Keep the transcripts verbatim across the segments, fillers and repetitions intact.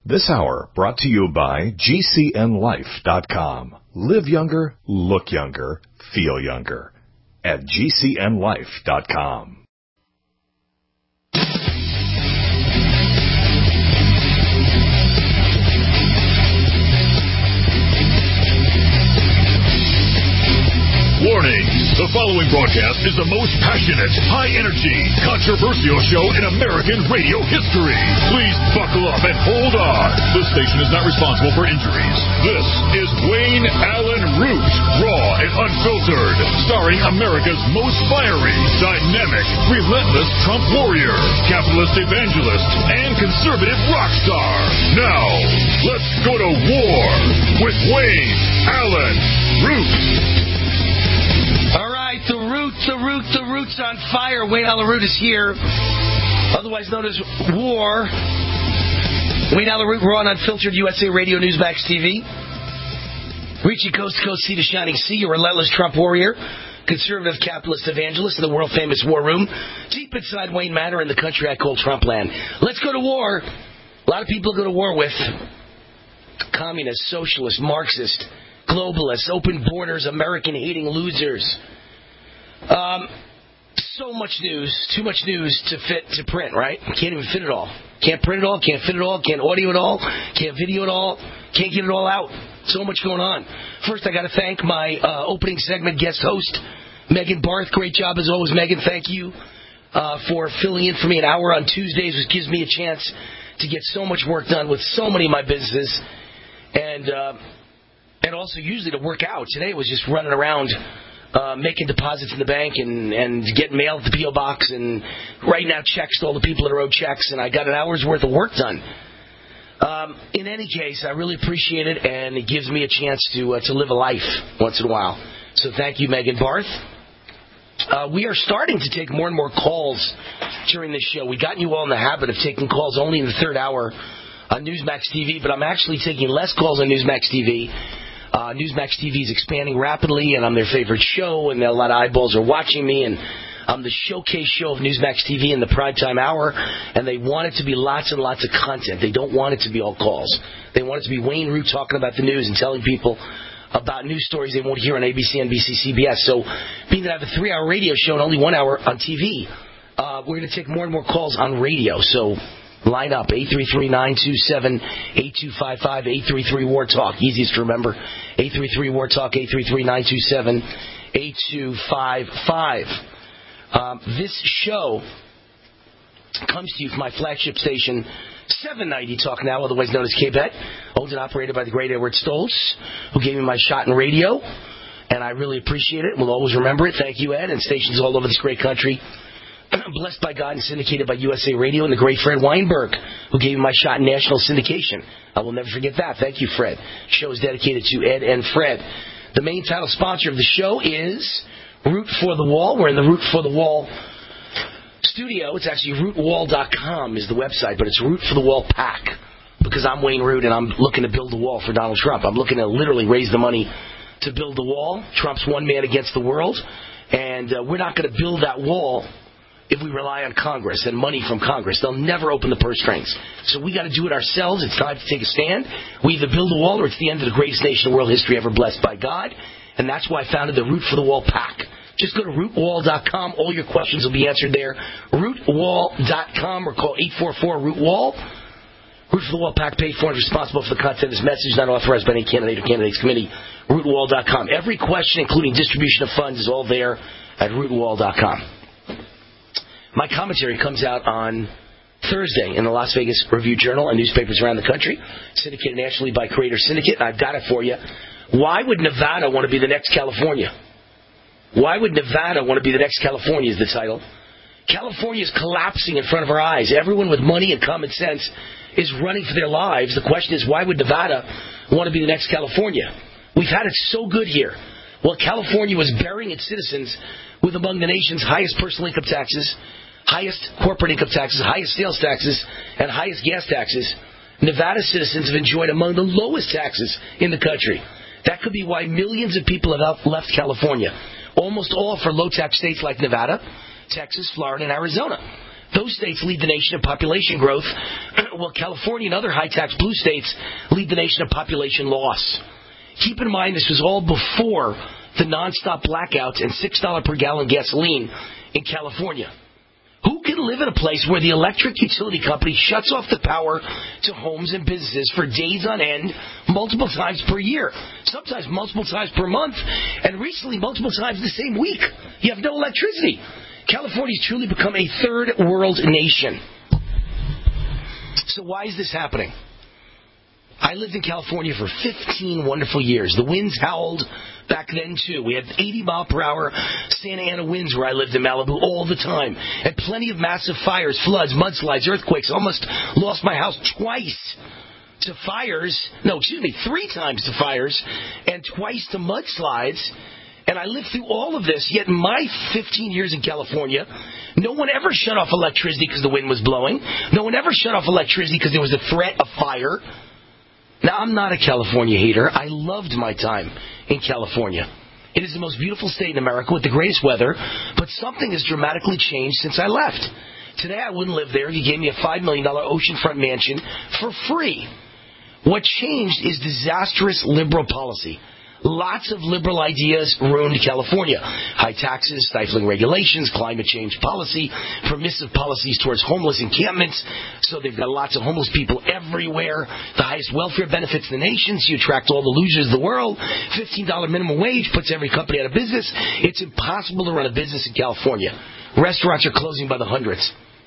This hour brought to you by G C N life dot com. Live younger, look younger, feel younger at G C N life dot com. Warning, the following broadcast is the most passionate, high-energy, controversial show in American radio history. Please buckle up and hold on. This station is not responsible for injuries. This is Wayne Allen Root, raw and unfiltered, starring America's most fiery, dynamic, relentless Trump warrior, capitalist evangelist, and conservative rock star. Now, let's go to war with Wayne Allen Root. All right, the root, the root, the root's on fire. Wayne Allen Root is here, otherwise known as War. Wayne Allen Root, raw and unfiltered, U S A Radio, Newsmax T V. Reaching coast to coast, sea to shining sea, your relentless Trump warrior, conservative capitalist evangelist in the world-famous war room, deep inside Wayne Manor in the country I call Trump land. Let's go to war. A lot of people go to war with communist, socialist, Marxist, globalists, open borders, American-hating losers. Um, so much news, too much news to fit to print, right? Can't even fit it all. Can't print it all, can't fit it all, can't audio it all, can't video it all, can't get it all out. So much going on. First, I got to thank my uh, opening segment guest host, Megan Barth. Great job as always, Megan. Thank you uh, for filling in for me an hour on Tuesdays, which gives me a chance to get so much work done with so many of my businesses. And... Uh, And also usually to work out. Today was just running around uh, making deposits in the bank and, and getting mail at the P O box and writing out checks to all the people that wrote checks, and I got an hour's worth of work done. Um, in any case, I really appreciate it, and it gives me a chance to uh, to live a life once in a while. So thank you, Megan Barth. Uh, we are starting to take more and more calls during this show. We've gotten you all in the habit of taking calls only in the third hour on Newsmax T V, but I'm actually taking less calls on Newsmax T V. Uh, Newsmax T V is expanding rapidly, and I'm their favorite show, and a lot of eyeballs are watching me, and I'm the showcase show of Newsmax T V in the primetime hour, and they want it to be lots and lots of content. They don't want it to be all calls. They want it to be Wayne Root talking about the news and telling people about news stories they won't hear on A B C, N B C, C B S. So being that I have a three-hour radio show and only one hour on T V, uh, we're going to take more and more calls on radio. So line up, eight three three, nine two seven, eight two five five, eight three three, war talk. Easiest to remember, eight three three, war talk, eight three three, nine two seven, eight two five five. Um, this show comes to you from my flagship station, seven ninety Talk Now, otherwise known as K-Bet, owned and operated by the great Edward Stoltz, who gave me my shot in radio, and I really appreciate it. We'll always remember it. Thank you, Ed, and stations all over this great country. Blessed by God and syndicated by U S A Radio, and the great Fred Weinberg, who gave me my shot in national syndication. I will never forget that. Thank you, Fred. Show is dedicated to Ed and Fred. The main title sponsor of the show is Root for the Wall. We're in the Root for the Wall studio. It's actually root wall dot com is the website, but it's Root for the Wall Pack, because I'm Wayne Root, and I'm looking to build a wall for Donald Trump. I'm looking to literally raise the money to build the wall. Trump's one man against the world, and uh, we're not going to build that wall if we rely on Congress and money from Congress. They'll never open the purse strings. So we got to do it ourselves. It's time to take a stand. We either build a wall or it's the end of the greatest nation in world history ever blessed by God. And that's why I founded the Root for the Wall Pack. Just go to root wall dot com. All your questions will be answered there. root wall dot com or call eight four four, root wall. Root for the Wall Pack, paid for and responsible for the content of this message, not authorized by any candidate or candidates committee. root wall dot com. Every question, including distribution of funds, is all there at root wall dot com. My commentary comes out on Thursday in the Las Vegas Review-Journal and newspapers around the country, syndicated nationally by Creator Syndicate. And I've got it for you. Why would Nevada want to be the next California? Why would Nevada want to be the next California is the title. California is collapsing in front of our eyes. Everyone with money and common sense is running for their lives. The question is, why would Nevada want to be the next California? We've had it so good here. Well, California was burying its citizens with among the nation's highest personal income taxes, highest corporate income taxes, highest sales taxes, and highest gas taxes. Nevada citizens have enjoyed among the lowest taxes in the country. That could be why millions of people have left California, almost all for low-tax states like Nevada, Texas, Florida, and Arizona. The Those states lead the nation in population growth, while California and other high-tax blue states lead the nation in population loss. Keep in mind this was all before the nonstop blackouts and six dollars per gallon gasoline in California. Who can live in a place where the electric utility company shuts off the power to homes and businesses for days on end, multiple times per year, sometimes multiple times per month, and recently multiple times the same week? You have no electricity. California's truly become a third world nation. So why is this happening? I lived in California for fifteen wonderful years. The winds howled back then, too. We had eighty mile per hour Santa Ana winds where I lived in Malibu all the time. And plenty of massive fires, floods, mudslides, earthquakes. Almost lost my house twice to fires. No, excuse me, three times to fires and twice to mudslides. And I lived through all of this, yet in my fifteen years in California, no one ever shut off electricity because the wind was blowing. No one ever shut off electricity because there was a threat of fire. Now, I'm not a California hater. I loved my time in California. It is the most beautiful state in America with the greatest weather, but something has dramatically changed since I left. Today, I wouldn't live there if you gave me a five million dollars oceanfront mansion for free. What changed is disastrous liberal policy. Lots of liberal ideas ruined California. High taxes, stifling regulations, climate change policy, permissive policies towards homeless encampments. So they've got lots of homeless people everywhere. The highest welfare benefits in the nation, so you attract all the losers of the world. fifteen dollars minimum wage puts every company out of business. It's impossible to run a business in California. Restaurants are closing by the hundreds.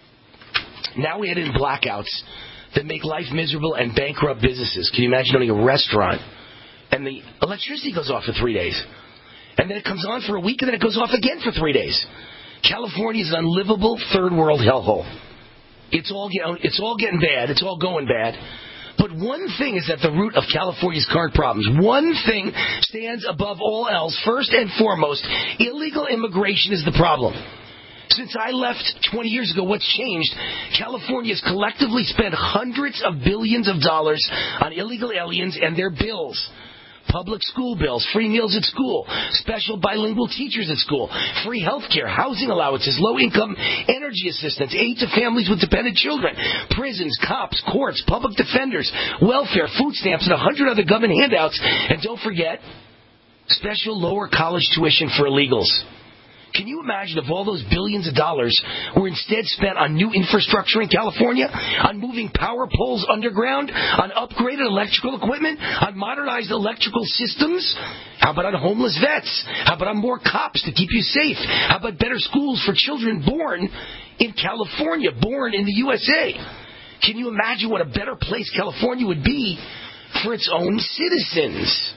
Now we head in blackouts that make life miserable and bankrupt businesses. Can you imagine owning a restaurant? And the electricity goes off for three days. And then it comes on for a week, and then it goes off again for three days. California is an unlivable third world hellhole. It's all, it's all getting bad. It's all going bad. But one thing is at the root of California's current problems. One thing stands above all else. First and foremost, illegal immigration is the problem. Since I left twenty years ago, what's changed? California has collectively spent hundreds of billions of dollars on illegal aliens and their bills. Public school bills, free meals at school, special bilingual teachers at school, free health care, housing allowances, low-income energy assistance, aid to families with dependent children, prisons, cops, courts, public defenders, welfare, food stamps, and a hundred other government handouts. And don't forget, special lower college tuition for illegals. Can you imagine if all those billions of dollars were instead spent on new infrastructure in California, on moving power poles underground, on upgraded electrical equipment, on modernized electrical systems? How about on homeless vets? How about on more cops to keep you safe? How about better schools for children born in California, born in the U S A? Can you imagine what a better place California would be for its own citizens?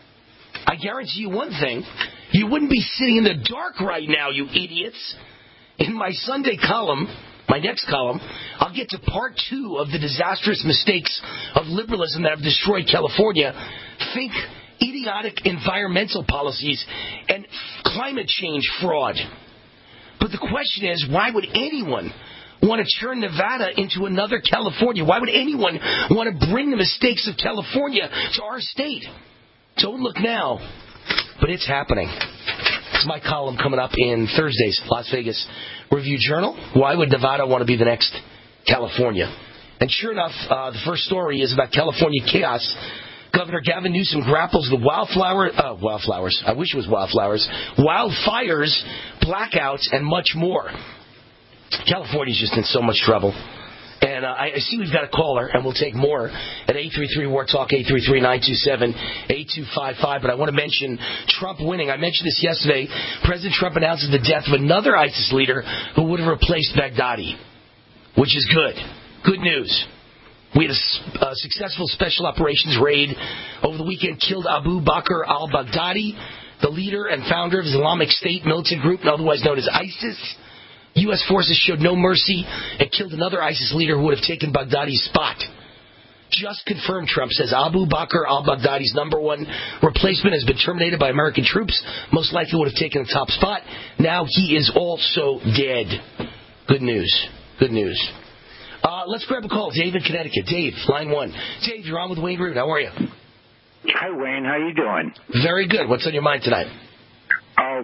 I guarantee you one thing. You wouldn't be sitting in the dark right now, you idiots. In my Sunday column, my next column, I'll get to part two of the disastrous mistakes of liberalism that have destroyed California. Think idiotic environmental policies and climate change fraud. But the question is, why would anyone want to turn Nevada into another California? Why would anyone want to bring the mistakes of California to our state? Don't look now, but it's happening. It's my column coming up in Thursday's Las Vegas Review-Journal. Why would Nevada want to be the next California? And sure enough, uh, the first story is about California chaos. Governor Gavin Newsom grapples with wildflower, uh, wildflowers. I wish it was wildflowers. Wildfires, blackouts, and much more. California's just in so much trouble. And uh, I see we've got a caller, and we'll take more at eight three three, W A R, talk, eight three three, nine two seven, eight two five five. But I want to mention Trump winning. I mentioned this yesterday. President Trump announces the death of another ISIS leader who would have replaced Baghdadi, which is good. Good news. We had a, a successful special operations raid over the weekend, killed Abu Bakr al-Baghdadi, the leader and founder of Islamic State militant group, otherwise known as ISIS. U S forces showed no mercy and killed another ISIS leader who would have taken Baghdadi's spot. Just confirmed, Trump says, Abu Bakr al-Baghdadi's number one replacement has been terminated by American troops. Most likely would have taken the top spot. Now he is also dead. Good news. Good news. Uh, let's grab a call. Dave in Connecticut. Dave, line one. Dave, you're on with Wayne Root. How are you? Hi, Wayne. How you doing? Very good. What's on your mind tonight? Oh, uh,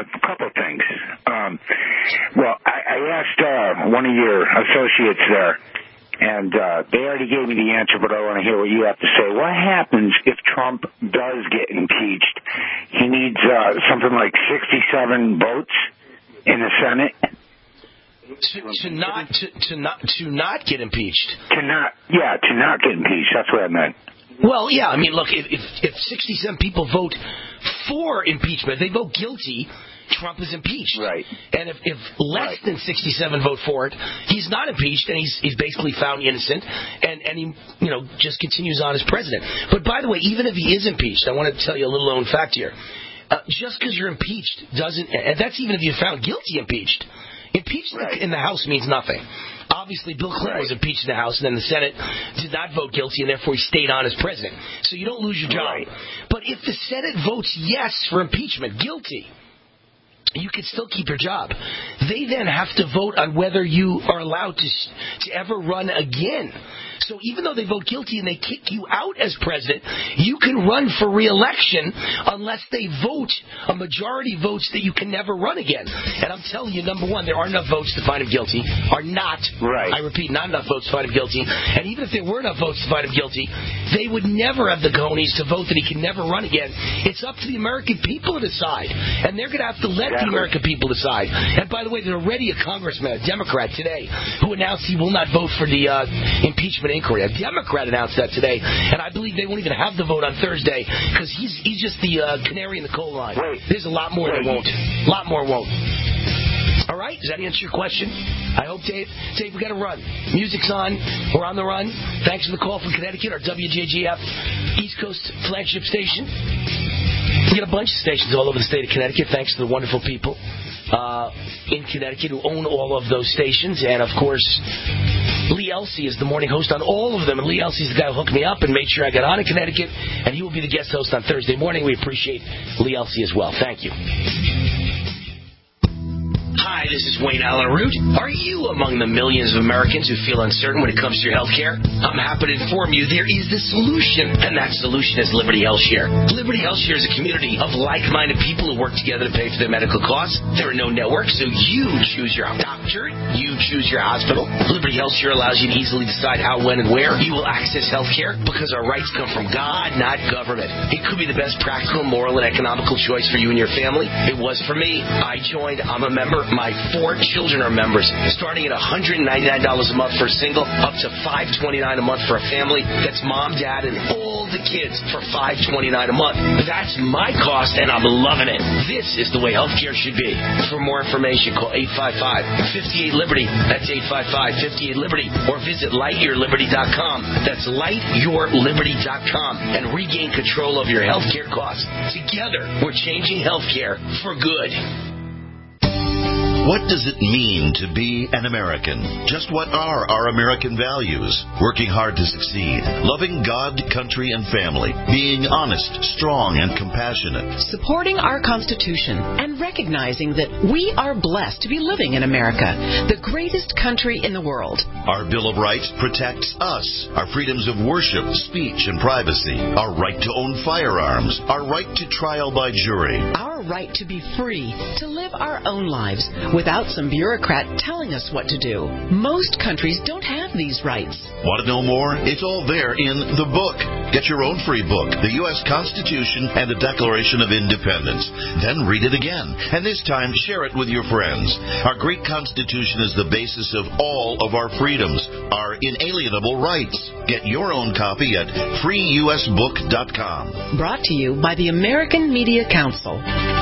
a couple of things. Um, well, I, I asked uh, one of your associates there, and uh, they already gave me the answer, but I want to hear what you have to say. What happens if Trump does get impeached? He needs uh, something like sixty-seven votes in the Senate. To, to not to, to not to not get impeached. To not, yeah, to not get impeached. That's what I meant. Well, yeah, I mean, look, if if, if sixty-seven people vote for impeachment, they vote guilty, Trump is impeached. Right. And if, if less right. than sixty-seven vote for it, he's not impeached, and he's he's basically found innocent, and, and he, you know, just continues on as president. But by the way, even if he is impeached, I want to tell you a little known fact here. Uh, just because you're impeached doesn't, and that's even if you're found guilty impeached. Impeached right. in the House means nothing. Obviously, Bill Clinton right. was impeached in the House, and then the Senate did not vote guilty, and therefore he stayed on as president. So you don't lose your job. Right. But if the Senate votes yes for impeachment, guilty, you can still keep your job. They then have to vote on whether you are allowed to to ever run again. So even though they vote guilty and they kick you out as president, you can run for re-election unless they vote a majority votes that you can never run again. And I'm telling you, number one, there are enough votes to find him guilty. Are not, right. I repeat, not enough votes to find him guilty. And even if there were enough votes to find him guilty, they would never have the cojones to vote that he can never run again. It's up to the American people to decide. And they're going to have to let exactly. the American people decide. And by the way, there's already a congressman, a Democrat today, who announced he will not vote for the uh, impeachment inquiry. A Democrat announced that today, and I believe they won't even have the vote on Thursday because he's he's just the uh, canary in the coal line. Wait. There's a lot more Wait. that won't. A lot more won't. All right? Does that answer your question? I hope, Dave. Dave, we got to run. Music's on. We're on the run. Thanks for the call from Connecticut, our W J G F East Coast flagship station. We got a bunch of stations all over the state of Connecticut, thanks to the wonderful people uh, in Connecticut who own all of those stations. And, of course, Lee Elsey is the morning host on all of them. And Lee Elsey's the guy who hooked me up and made sure I got on in Connecticut. And he will be the guest host on Thursday morning. We appreciate Lee Elsey as well. Thank you. Hi, this is Wayne Allen Root. Are you among the millions of Americans who feel uncertain when it comes to your health care? I'm happy to inform you there is the solution, and that solution is Liberty HealthShare. Liberty HealthShare is a community of like-minded people who work together to pay for their medical costs. There are no networks, so you choose your doctor, you choose your hospital. Liberty HealthShare allows you to easily decide how, when, and where you will access health care because our rights come from God, not government. It could be the best practical, moral, and economical choice for you and your family. It was for me. I joined. I'm a member. My four children are members, starting at one hundred ninety-nine dollars a month for a single, up to five hundred twenty-nine dollars a month for a family. That's mom, dad, and all the kids for five hundred twenty-nine dollars a month. That's my cost, and I'm loving it. This is the way healthcare should be. For more information, call eight five five, five eight, Liberty. That's eight five five, five eight, Liberty. Or visit light your liberty dot com. That's light your liberty dot com. And regain control of your healthcare costs. Together, we're changing healthcare for good. What does it mean to be an American? Just what are our American values? Working hard to succeed, loving God, country, and family, being honest, strong, and compassionate. Supporting our Constitution and recognizing that we are blessed to be living in America, the greatest country in the world. Our Bill of Rights protects us, our freedoms of worship, speech, and privacy, our right to own firearms, our right to trial by jury, our right to be free, to live our own lives without some bureaucrat telling us what to do. Most countries don't have these rights. Want to know more? It's all there in the book. Get your own free book, The U S Constitution and the Declaration of Independence. Then read it again, and this time share it with your friends. Our great Constitution is the basis of all of our freedoms, our inalienable rights. Get your own copy at free u s book dot com. Brought to you by the American Media Council.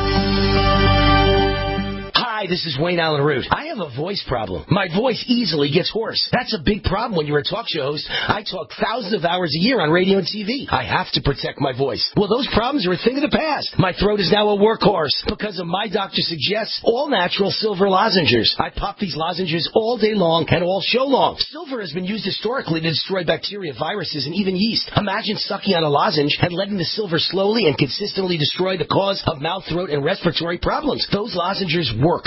Hi, this is Wayne Allen Root. I have a voice problem. My voice easily gets hoarse. That's a big problem when you're a talk show host. I talk thousands of hours a year on radio and T V. I have to protect my voice. Well, those problems are a thing of the past. My throat is now a workhorse because of my doctor suggests all natural silver lozenges. I pop these lozenges all day long and all show long. Silver has been used historically to destroy bacteria, viruses, and even yeast. Imagine sucking on a lozenge and letting the silver slowly and consistently destroy the cause of mouth, throat, and respiratory problems. Those lozenges work.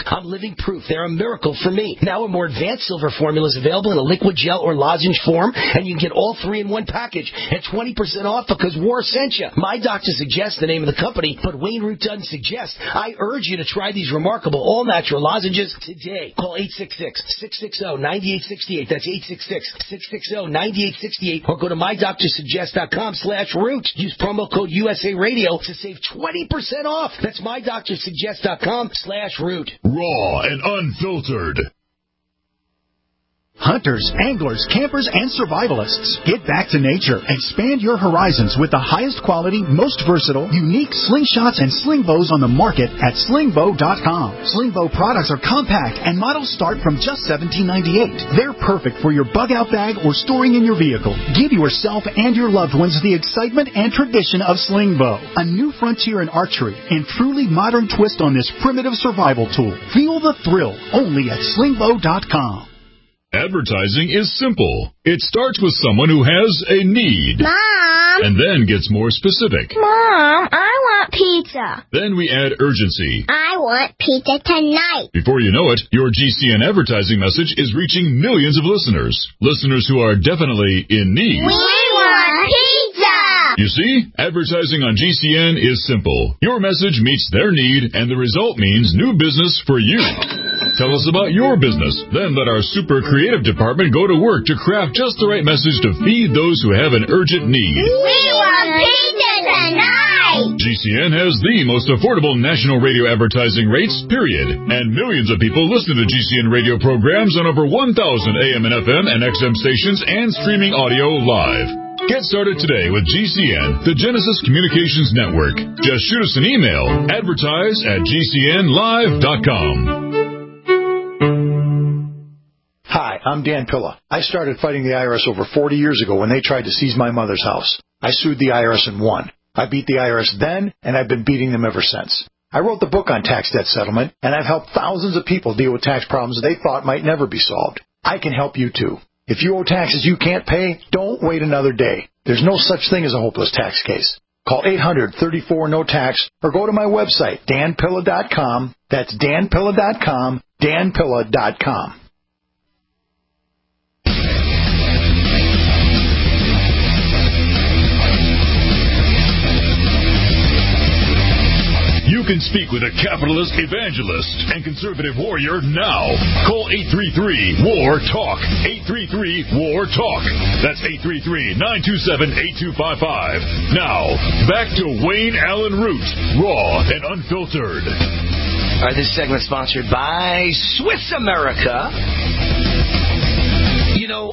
I'm living proof. They're a miracle for me. Now a more advanced silver formula is available in a liquid gel or lozenge form, and you can get all three in one package at twenty percent off because War sent you. My doctor suggests the name of the company, but Wayne Root doesn't suggest. I urge you to try these remarkable all-natural lozenges today. Call eight six six, six six zero, nine eight six eight. That's eight six six, six six zero, nine eight six eight. Or go to my doctor suggest dot com slash root. Use promo code U S A Radio to save twenty percent off. That's my doctor suggest dot com slash root. Raw and unfiltered. Hunters, anglers, campers, and survivalists, get back to nature. Expand your horizons with the highest quality, most versatile, unique slingshots and sling bows on the market at sling bow dot com. Sling bow products are compact and models start from just seventeen ninety-eight. They're perfect for your bug out bag or storing in your vehicle. Give yourself and your loved ones the excitement and tradition of sling bow, a new frontier in archery and truly modern twist on this primitive survival tool. Feel the thrill only at sling bow dot com. Advertising is simple. It starts with someone who has a need. Mom! And then gets more specific. Mom, I want pizza. Then we add urgency. I want pizza tonight. Before you know it, your G C N advertising message is reaching millions of listeners. Listeners who are definitely in need. We want pizza! You see, advertising on G C N is simple. Your message meets their need, and the result means new business for you. Tell us about your business. Then let our super creative department go to work to craft just the right message to feed those who have an urgent need. We want pizza tonight! G C N has the most affordable national radio advertising rates, period. And millions of people listen to G C N radio programs on over one thousand A M and F M and X M stations and streaming audio live. Get started today with G C N, the Genesis Communications Network. Just shoot us an email, advertise at G C N live dot com. Hi, I'm Dan Pilla. I started fighting the I R S over forty years ago when they tried to seize my mother's house. I sued the I R S and won. I beat the I R S then, and I've been beating them ever since. I wrote the book on tax debt settlement, and I've helped thousands of people deal with tax problems they thought might never be solved. I can help you, too. If you owe taxes you can't pay, don't wait another day. There's no such thing as a hopeless tax case. Call eight hundred, thirty-four, no tax or go to my website, dan pilla dot com. That's dan pilla dot com, dan pilla dot com. You can speak with a capitalist evangelist and conservative warrior now. Call eight three three, W A R, TALK. eight three three, W A R, TALK. That's eight three three, nine two seven, eight two five five. Now, back to Wayne Allen Root, raw and unfiltered. All right, this segment is sponsored by Swiss America. You know,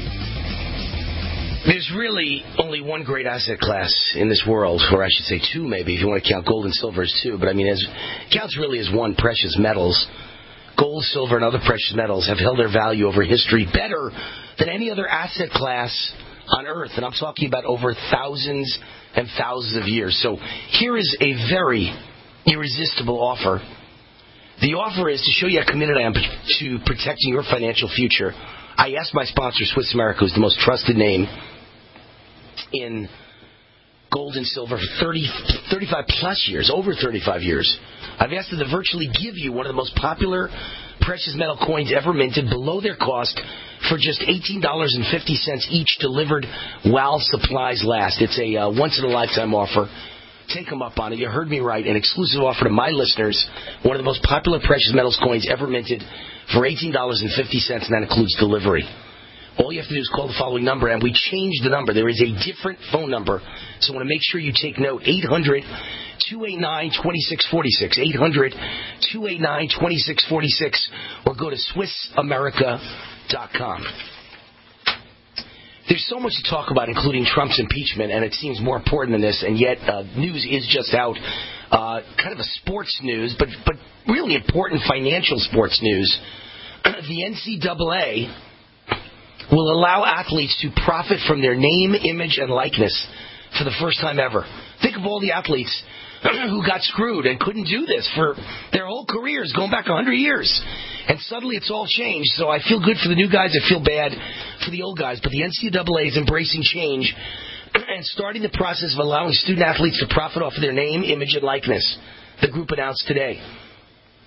there's really only one great asset class in this world, or I should say two maybe, if you want to count gold and silver as two. But I mean, as counts really as one, precious metals. Gold, silver, and other precious metals have held their value over history better than any other asset class on Earth. And I'm talking about over thousands and thousands of years. So here is a very irresistible offer. The offer is to show you how committed I am to protecting your financial future. I asked my sponsor, Swiss America, who's the most trusted name in gold and silver for thirty, thirty-five plus years, over thirty-five years. I've asked them to virtually give you one of the most popular precious metal coins ever minted below their cost for just eighteen dollars and fifty cents each, delivered while supplies last. It's a uh, once-in-a-lifetime offer. Take them up on it. You heard me right. An exclusive offer to my listeners. One of the most popular precious metals coins ever minted for eighteen dollars and fifty cents, and that includes delivery. All you have to do is call the following number, and we changed the number. There is a different phone number, so I want to make sure you take note. eight hundred, two eight nine, two six four six. eight hundred, two eight nine, two six four six, or go to swiss america dot com. There's so much to talk about, including Trump's impeachment, and it seems more important than this, and yet uh, news is just out. Uh, kind of a sports news, but, but really important financial sports news. The N C double A will allow athletes to profit from their name, image, and likeness for the first time ever. Think of all the athletes who got screwed and couldn't do this for their whole careers, going back one hundred years. And suddenly it's all changed. So I feel good for the new guys. I feel bad for the old guys. But the N C double A is embracing change and starting the process of allowing student athletes to profit off of their name, image, and likeness, the group announced today.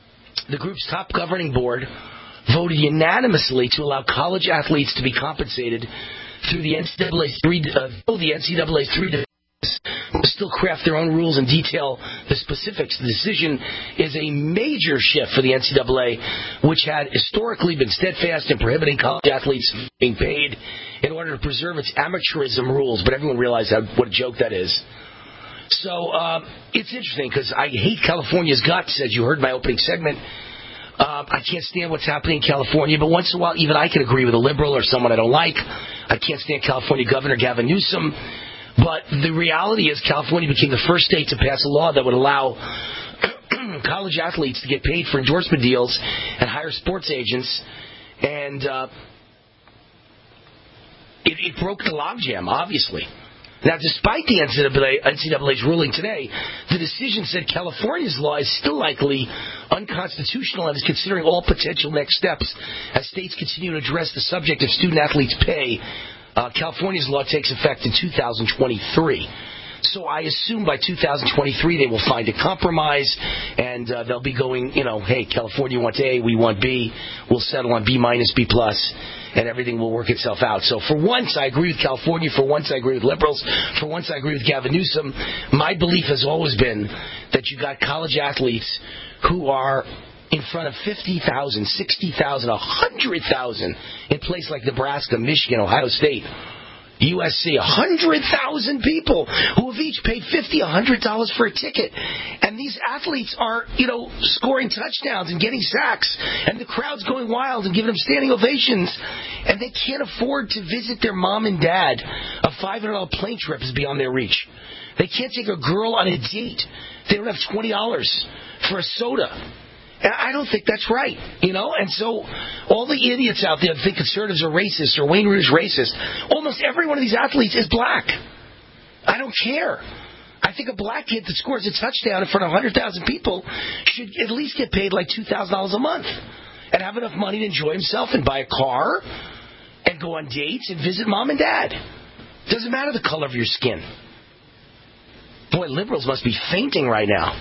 the group's top governing board voted unanimously to allow college athletes to be compensated through the N C double A's three, uh, the N C double A's three divisions, still craft their own rules and detail the specifics. The decision is a major shift for the N C double A, which had historically been steadfast in prohibiting college athletes being paid in order to preserve its amateurism rules. But everyone realized how, what a joke that is. So uh, it's interesting because I hate California's guts, as you heard in my opening segment. Uh, I can't stand what's happening in California, but once in a while, even I can agree with a liberal or someone I don't like. I can't stand California Governor Gavin Newsom. But the reality is California became the first state to pass a law that would allow college athletes to get paid for endorsement deals and hire sports agents. And uh, it, it broke the logjam, obviously. Now, despite the N C double A, N C double A's ruling today, the decision said California's law is still likely unconstitutional and is considering all potential next steps as states continue to address the subject of student-athletes' pay. Uh, California's law takes effect in two thousand twenty-three. So I assume by two thousand twenty-three they will find a compromise, and uh, they'll be going, you know, hey, California wants A, we want B, we'll settle on B minus, B plus, and everything will work itself out. So for once, I agree with California. For once, I agree with liberals. For once, I agree with Gavin Newsom. My belief has always been that you got college athletes who are in front of fifty thousand, sixty thousand, one hundred thousand in places like Nebraska, Michigan, Ohio State, U S C, one hundred thousand people who have each paid fifty dollars, one hundred dollars for a ticket. And these athletes are, you know, scoring touchdowns and getting sacks, and the crowd's going wild and giving them standing ovations, and they can't afford to visit their mom and dad. A five hundred dollars plane trip is beyond their reach. They can't take a girl on a date. They don't have twenty dollars for a soda. I don't think that's right, you know? And so all the idiots out there that think conservatives are racist or Wayne Root is racist, almost every one of these athletes is black. I don't care. I think a black kid that scores a touchdown in front of one hundred thousand people should at least get paid like two thousand dollars a month and have enough money to enjoy himself and buy a car and go on dates and visit mom and dad. Doesn't matter the color of your skin. Boy, liberals must be fainting right now.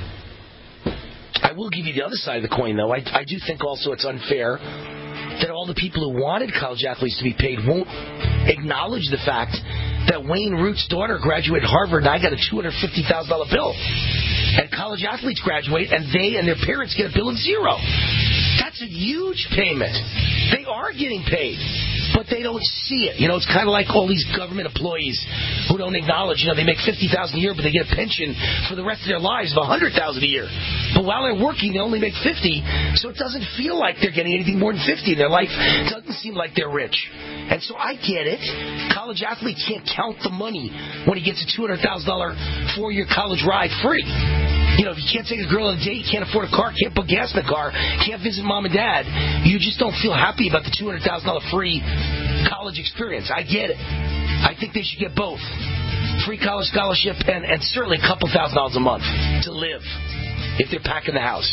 I will give you the other side of the coin, though. I, I do think also it's unfair that all the people who wanted college athletes to be paid won't acknowledge the fact that Wayne Root's daughter graduated Harvard and I got a two hundred fifty thousand dollars bill. And college athletes graduate and they and their parents get a bill of zero. That's a huge payment. They are getting paid, but they don't see it. You know, it's kind of like all these government employees who don't acknowledge, you know, they make fifty thousand dollars a year, but they get a pension for the rest of their lives of one hundred thousand dollars a year. But while they're working, they only make fifty, so it doesn't feel like they're getting anything more than fifty in their life. It doesn't seem like they're rich. And so I get it. College athletes can't count the money when he gets a two hundred thousand dollars four-year college ride free. You know, if you can't take a girl on a date, can't afford a car, can't put gas in the car, can't visit mom and dad, you just don't feel happy about the two hundred thousand dollars free college experience. I get it. I think they should get both. Free college scholarship and, and certainly a couple thousand dollars a month to live if they're packing the house.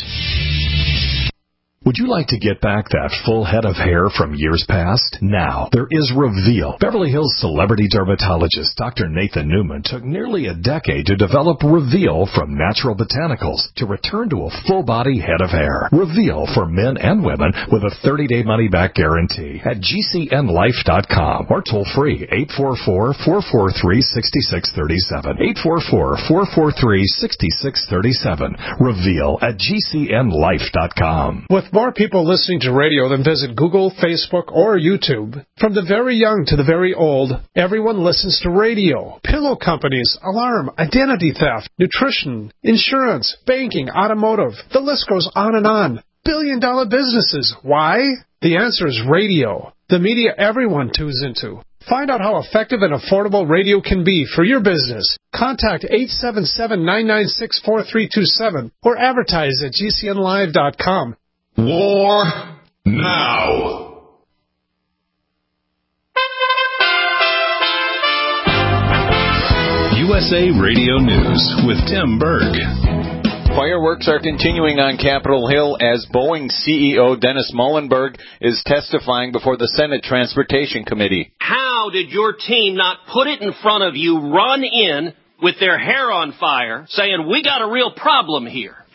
Would you like to get back that full head of hair from years past? Now, there is Reveal. Beverly Hills celebrity dermatologist Doctor Nathan Newman took nearly a decade to develop Reveal from natural botanicals to return to a full-body head of hair. Reveal for men and women with a thirty-day money-back guarantee at G C N life dot com or toll-free eight four four, four four three, six six three seven. eight four four, four four three, six six three seven. Reveal at G C N life dot com. With more people listening to radio than visit Google, Facebook, or YouTube. From the very young to the very old, everyone listens to radio. Pillow companies, alarm, identity theft, nutrition, insurance, banking, automotive. The list goes on and on. Billion dollar businesses. Why? The answer is radio. The media everyone tunes into. Find out how effective and affordable radio can be for your business. Contact eight seven seven, nine nine six, four three two seven or advertise at G C N live dot com. War now. U S A Radio News with Tim Berg. Fireworks are continuing on Capitol Hill as Boeing C E O Dennis Muhlenberg is testifying before the Senate Transportation Committee. How did your team not put it in front of you, run in with their hair on fire, saying, we got a real problem here?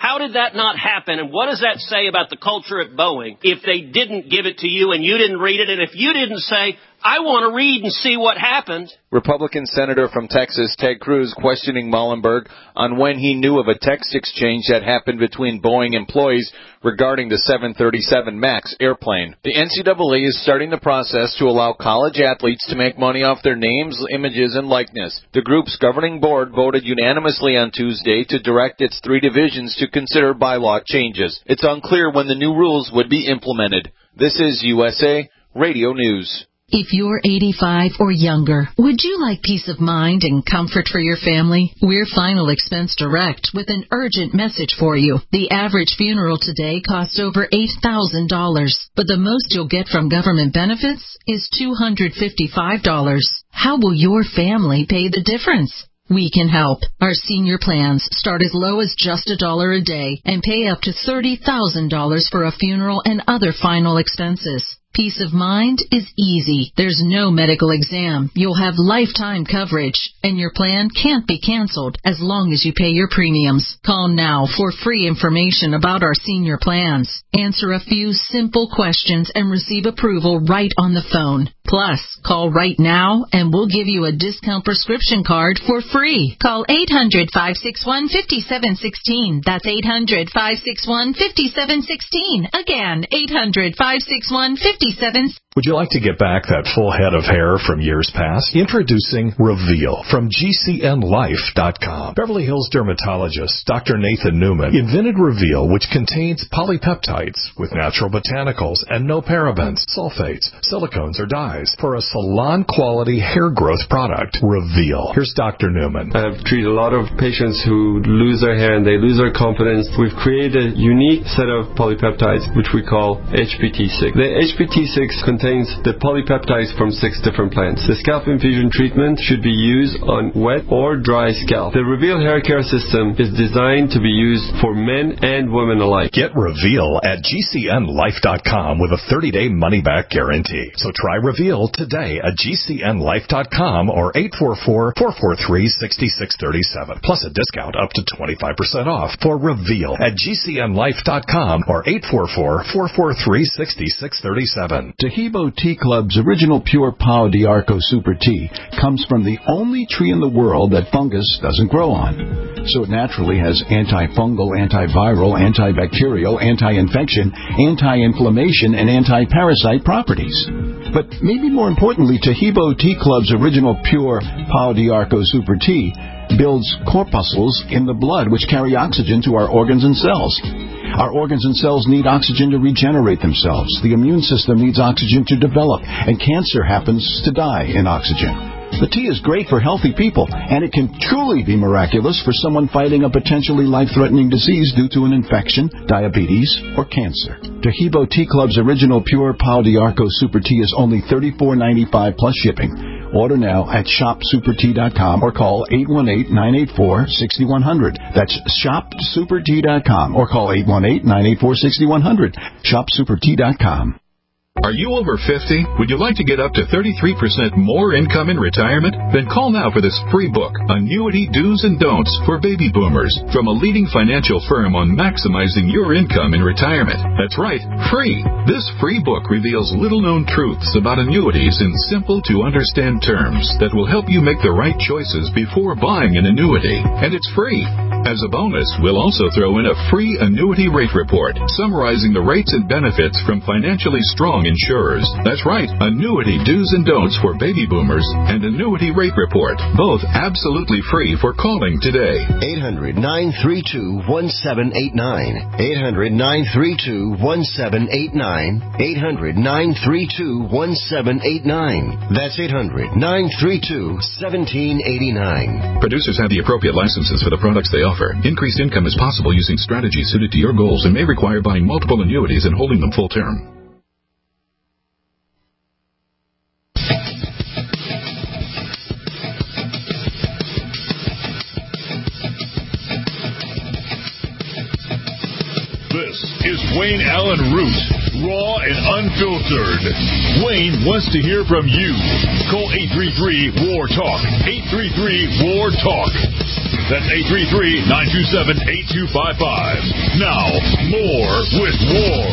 How did that not happen? And what does that say about the culture at Boeing if they didn't give it to you and you didn't read it? And if you didn't say, I want to read and see what happened. Republican Senator from Texas, Ted Cruz, questioning Muhlenberg on when he knew of a text exchange that happened between Boeing employees regarding the seven thirty-seven MAX airplane. The N C double A is starting the process to allow college athletes to make money off their names, images, and likeness. The group's governing board voted unanimously on Tuesday to direct its three divisions to consider bylaw changes. It's unclear when the new rules would be implemented. This is U S A Radio News. If you're eighty-five or younger, would you like peace of mind and comfort for your family? We're Final Expense Direct with an urgent message for you. The average funeral today costs over eight thousand dollars, but the most you'll get from government benefits is two hundred fifty-five dollars. How will your family pay the difference? We can help. Our senior plans start as low as just a dollar a day and pay up to thirty thousand dollars for a funeral and other final expenses. Peace of mind is easy. There's no medical exam. You'll have lifetime coverage, and your plan can't be canceled as long as you pay your premiums. Call now for free information about our senior plans. Answer a few simple questions and receive approval right on the phone. Plus, call right now and we'll give you a discount prescription card for free. Call eight hundred, five six one, five seven one six. That's eight hundred, five six one, five seven one six. Again, eight hundred, five six one, five seven. Would you like to get back that full head of hair from years past? Introducing Reveal from G C N life dot com. Beverly Hills dermatologist Doctor Nathan Newman invented Reveal, which contains polypeptides with natural botanicals and no parabens, sulfates, silicones, or dyes for a salon-quality hair growth product. Reveal. Here's Doctor Newman. I've treated a lot of patients who lose their hair and they lose their confidence. We've created a unique set of polypeptides, which we call H P T six. The H P T six contains the polypeptides from six different plants. The scalp infusion treatment should be used on wet or dry scalp. The Reveal hair care system is designed to be used for men and women alike. Get Reveal at G C N life dot com with a thirty-day money-back guarantee. So try Reveal today at G C N life dot com or eight four four, four four three, six six three seven. Plus a discount up to twenty-five percent off for Reveal at G C N life dot com or eight four four, four four three, six six three seven. Tahibo Tea Club's original pure Pau d'Arco Super Tea comes from the only tree in the world that fungus doesn't grow on. So it naturally has antifungal, antiviral, antibacterial, anti-infection, anti-inflammation, and anti-parasite properties. But maybe more importantly, Tahibo Tea Club's original pure Pau d'Arco Super Tea builds corpuscles in the blood which carry oxygen to our organs and cells. Our organs and cells need oxygen to regenerate themselves. The immune system needs oxygen to develop, and cancer happens to die in oxygen. The tea is great for healthy people, and it can truly be miraculous for someone fighting a potentially life-threatening disease due to an infection, diabetes, or cancer. Tahibo Tea Club's original pure Pau d'Arco Super Tea is only thirty-four ninety-five plus shipping. Order now at shop super tea dot com or call eight one eight, nine eight four, six one zero zero. That's shop super tea dot com or call eight one eight, nine eight four, six one zero zero. shop super tea dot com. Are you over fifty? Would you like to get up to thirty-three percent more income in retirement? Then call now for this free book, Annuity Do's and Don'ts for Baby Boomers, from a leading financial firm on maximizing your income in retirement. That's right, free. This free book reveals little-known truths about annuities in simple-to-understand terms that will help you make the right choices before buying an annuity. And it's free. As a bonus, we'll also throw in a free annuity rate report summarizing the rates and benefits from financially strong insurers. That's right, Annuity Do's and Don'ts for Baby Boomers and Annuity Rate Report, both absolutely free for calling today. eight hundred, nine three two, one seven eight nine. eight hundred, nine three two, one seven eight nine. eight hundred, nine three two, one seven eight nine. That's eight hundred, nine three two, one seven eight nine. Producers have the appropriate licenses for the products they offer. Increased income is possible using strategies suited to your goals and may require buying multiple annuities and holding them full term. This is Wayne Allen Root, raw and unfiltered. Wayne wants to hear from you. Call eight three three, W A R, TALK. eight three three, W A R, TALK. That's eight three three, nine two seven, eight two five five. Now, more with War.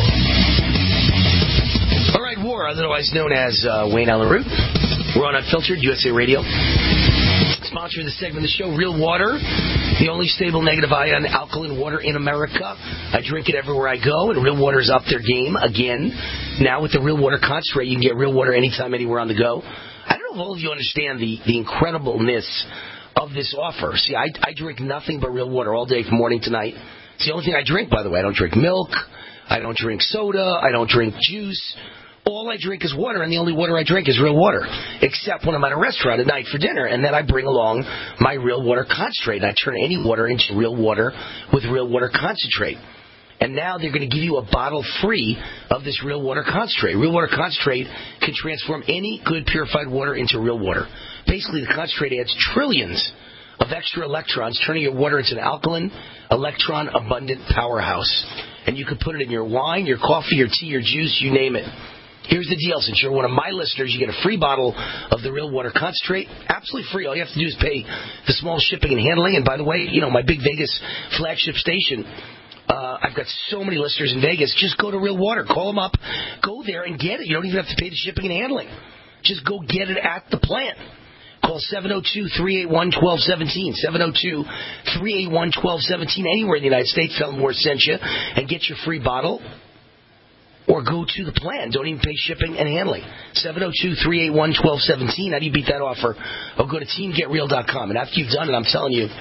All right, War, otherwise known as uh, Wayne Allen Root. We're on Unfiltered, U S A Radio. Sponsoring the segment of the show, Real Water, the only stable negative ion alkaline water in America. I drink it everywhere I go, and Real Water's up their game again. Now with the Real Water Concentrate, you can get Real Water anytime, anywhere on the go. I don't know if all of you understand the, the incredibleness of this offer. See, I, I drink nothing but Real Water all day from morning to night. It's the only thing I drink, by the way. I don't drink milk. I don't drink soda. I don't drink juice. All I drink is water, and the only water I drink is Real Water, except when I'm at a restaurant at night for dinner, and then I bring along my Real Water Concentrate, and I turn any water into Real Water with Real Water Concentrate. And now they're going to give you a bottle free of this Real Water Concentrate. Real Water Concentrate can transform any good purified water into real water. Basically, the concentrate adds trillions of extra electrons, turning your water into an alkaline, electron-abundant powerhouse. And you can put it in your wine, your coffee, your tea, your juice, you name it. Here's the deal. Since you're one of my listeners, you get a free bottle of the Real Water Concentrate. Absolutely free. All you have to do is pay the small shipping and handling. And by the way, you know, my big Vegas flagship station, uh, I've got so many listeners in Vegas. Just go to Real Water. Call them up. Go there and get it. You don't even have to pay the shipping and handling. Just go get it at the plant. Call seven oh two, three eight one, one two one seven, seven oh two, three eight one, one two one seven, anywhere in the United States. Tell them War sent you and get your free bottle. Or go to the plant. Don't even pay shipping and handling. seven oh two, three eight one, one two one seven. How do you beat that offer? Or go to team get real dot com. And after you've done it, I'm telling you,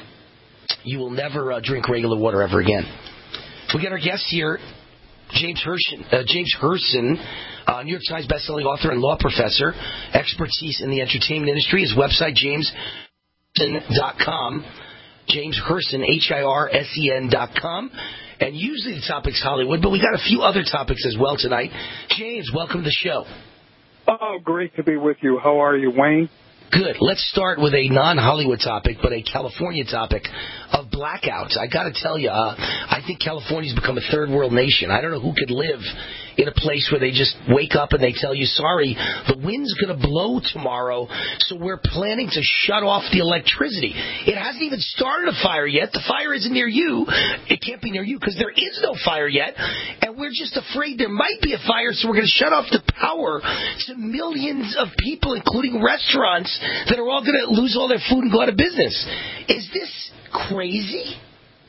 you will never uh, drink regular water ever again. We got our guest here, James Herson, uh, James Herson, uh, New York Times bestselling author and law professor, expertise in the entertainment industry. His website, james herson dot com. James Herson, H I R S E N dot com. And usually the topic's Hollywood, but we got a few other topics as well tonight. James, welcome to the show. Oh, great to be with you. How are you, Wayne? Good. Let's start with a non-Hollywood topic, but a California topic of blackouts. I got to tell you, uh, I think California's become a third world nation. I don't know who could live in a place where they just wake up and they tell you, sorry, the wind's going to blow tomorrow, so we're planning to shut off the electricity. It hasn't even started a fire yet. The fire isn't near you. It can't be near you because there is no fire yet, and we're just afraid there might be a fire, so we're going to shut off the power to millions of people, including restaurants, that are all going to lose all their food and go out of business. Is this crazy?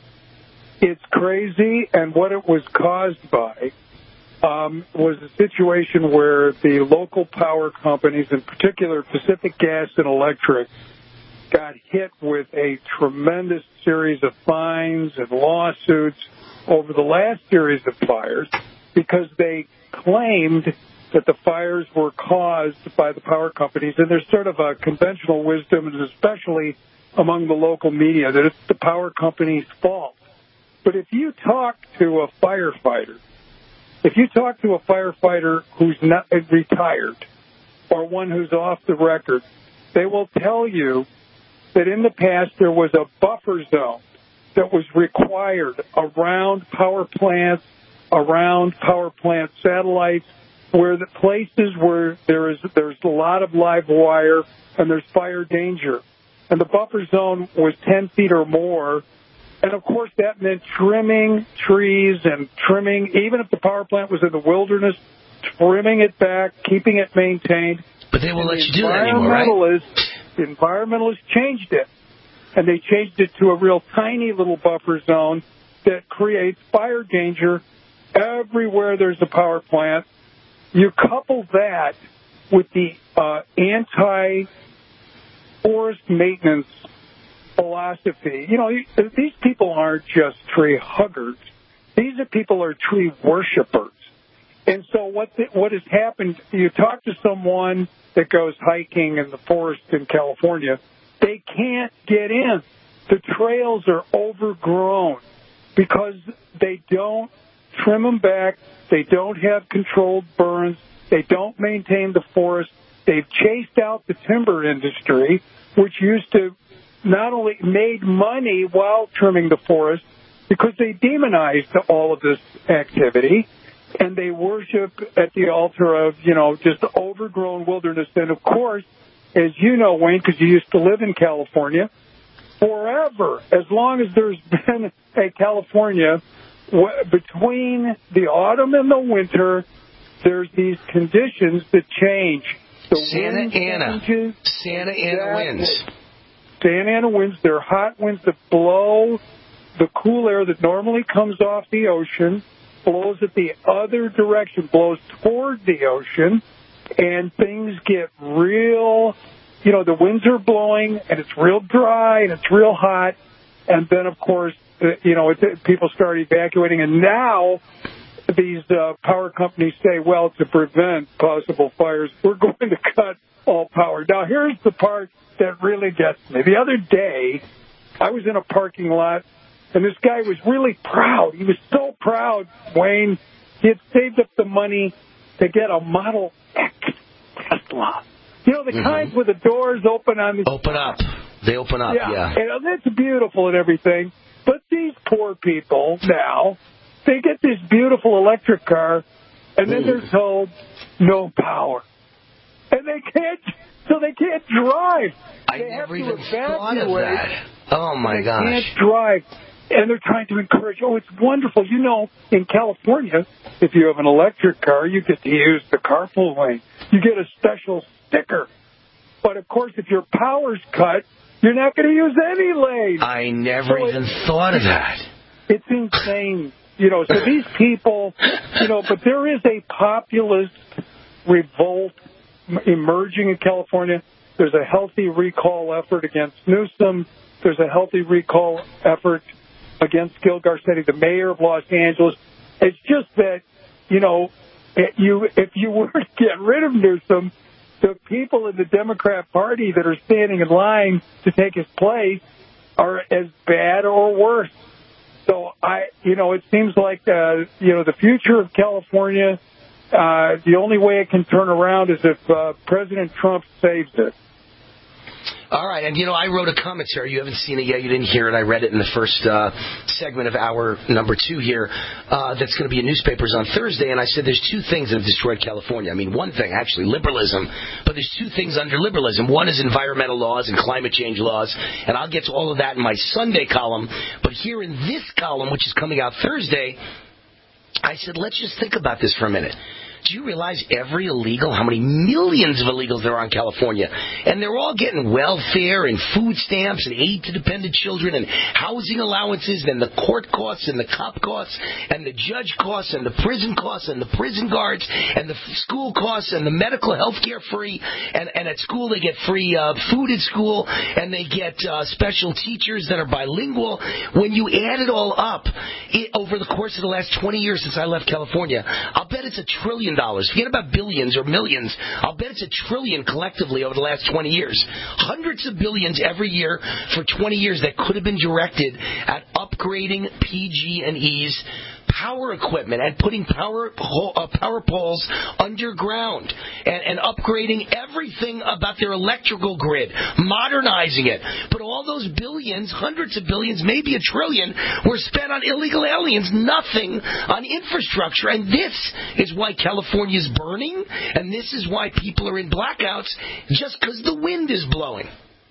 It's crazy, and what it was caused by um, was a situation where the local power companies, in particular Pacific Gas and Electric, got hit with a tremendous series of fines and lawsuits over the last series of fires because they claimed that the fires were caused by the power companies. And there's sort of a conventional wisdom, and especially among the local media, that it's the power company's fault. But if you talk to a firefighter, if you talk to a firefighter who's not retired or one who's off the record, they will tell you that in the past there was a buffer zone that was required around power plants, around power plant satellites, where the places where there is there's a lot of live wire and there's fire danger. And the buffer zone was ten feet or more. And, of course, that meant trimming trees and trimming, even if the power plant was in the wilderness, trimming it back, keeping it maintained. But they won't let the you do that anymore, right? The environmentalists changed it. And they changed it to a real tiny little buffer zone that creates fire danger everywhere there's a power plant. You couple that with the uh, anti-forest maintenance philosophy. You know, these people aren't just tree huggers. These are people who are tree worshipers. And so what the, what has happened, you talk to someone that goes hiking in the forest in California, they can't get in. The trails are overgrown because they don't trim them back. They don't have controlled burns. They don't maintain the forest. They've chased out the timber industry, which used to not only made money while trimming the forest, because they demonized all of this activity, and they worship at the altar of, you know, just overgrown wilderness. And, of course, as you know, Wayne, because you used to live in California, forever, as long as there's been a California, w- between the autumn and the winter, there's these conditions that change. The Santa wind Ana. changes. Santa Ana winds. Santa Ana winds. They're hot winds that blow the cool air that normally comes off the ocean, blows it the other direction, blows toward the ocean, and things get real, you know, the winds are blowing, and it's real dry, and it's real hot, and then, of course, you know, it, people start evacuating, and now these uh, power companies say, well, to prevent possible fires, we're going to cut all power. Now, here's the part that really gets me. The other day, I was in a parking lot, and this guy was really proud. He was so proud, Wayne. He had saved up the money to get a Model X Tesla. You know, the mm-hmm. kinds where the doors open on the... Open up. They open up, yeah. yeah. And that's beautiful and everything. But these poor people now, they get this beautiful electric car, and then they're told no power. And they can't, so they can't drive. I they never have even to thought of evacuate. that. Oh, my they gosh. They can't drive. And they're trying to encourage, oh, it's wonderful. You know, in California, if you have an electric car, you get to use the carpool lane. You get a special sticker. But, of course, if your power's cut, you're not going to use any lane. I never so even thought of that. It's insane. You know, so these people, you know, but there is a populist revolt emerging in California. There's a healthy recall effort against Newsom. There's a healthy recall effort against Gil Garcetti, the mayor of Los Angeles. It's just that, you know, you if you were to get rid of Newsom, the people in the Democrat Party that are standing in line to take his place are as bad or worse. So, I, you know, it seems like, uh, you know, the future of California, uh, the only way it can turn around is if uh, President Trump saves it. All right, and, you know, I wrote a commentary. You haven't seen it yet. You didn't hear it. I read it in the first uh, segment of hour number two here. Uh, that's going to be in newspapers on Thursday, and I said there's two things that have destroyed California. I mean, one thing, actually, liberalism, but there's two things under liberalism. One is environmental laws and climate change laws, and I'll get to all of that in my Sunday column. But here in this column, which is coming out Thursday, I said, let's just think about this for a minute. Do you realize every illegal, how many millions of illegals there are in California? And they're all getting welfare and food stamps and aid to dependent children and housing allowances and the court costs and the cop costs and the judge costs and the prison costs and the prison guards and the school costs and the medical health care free. And, and at school they get free uh, food at school and they get uh, special teachers that are bilingual. When you add it all up, it, over the course of the last twenty years since I left California, I'll bet it's a trillion dollars. Forget about billions or millions. I'll bet it's a trillion collectively over the last twenty years. Hundreds of billions every year for twenty years that could have been directed at upgrading P G and E's power equipment and putting power uh, power poles underground and, and upgrading everything about their electrical grid, modernizing it. But all those billions, hundreds of billions, maybe a trillion, were spent on illegal aliens, nothing on infrastructure. And this is why California is burning, and this is why people are in blackouts, just because the wind is blowing.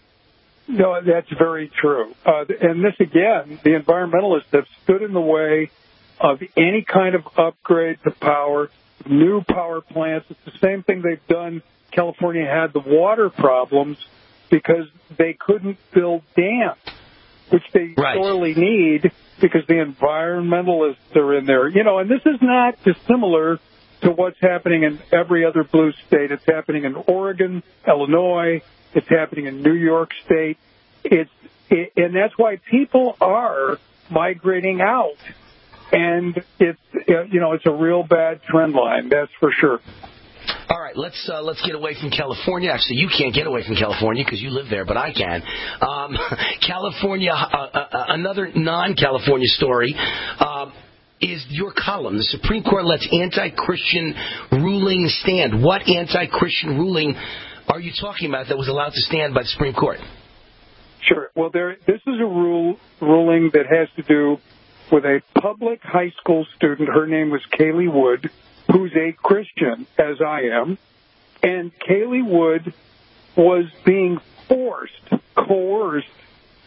No, that's very true. Uh, and this, again, the environmentalists have stood in the way of any kind of upgrade to power, new power plants. It's the same thing they've done. California had the water problems because they couldn't build dams, which they right. sorely need because the environmentalists are in there. You know, and this is not dissimilar to what's happening in every other blue state. It's happening in Oregon, Illinois. It's happening in New York State. It's it, and that's why people are migrating out. And it's, you know, it's a real bad trend line, that's for sure. All right, let's uh, let's get away from California. Actually, you can't get away from California because you live there, but I can. Um, California, uh, uh, another non-California story. Uh, is your column. The Supreme Court lets anti-Christian ruling stand. What anti-Christian ruling are you talking about that was allowed to stand by the Supreme Court? Sure. Well, there. This is a rule ruling that has to do with a public high school student. Her name was Kaylee Wood, who's a Christian, as I am. And Kaylee Wood was being forced, coerced,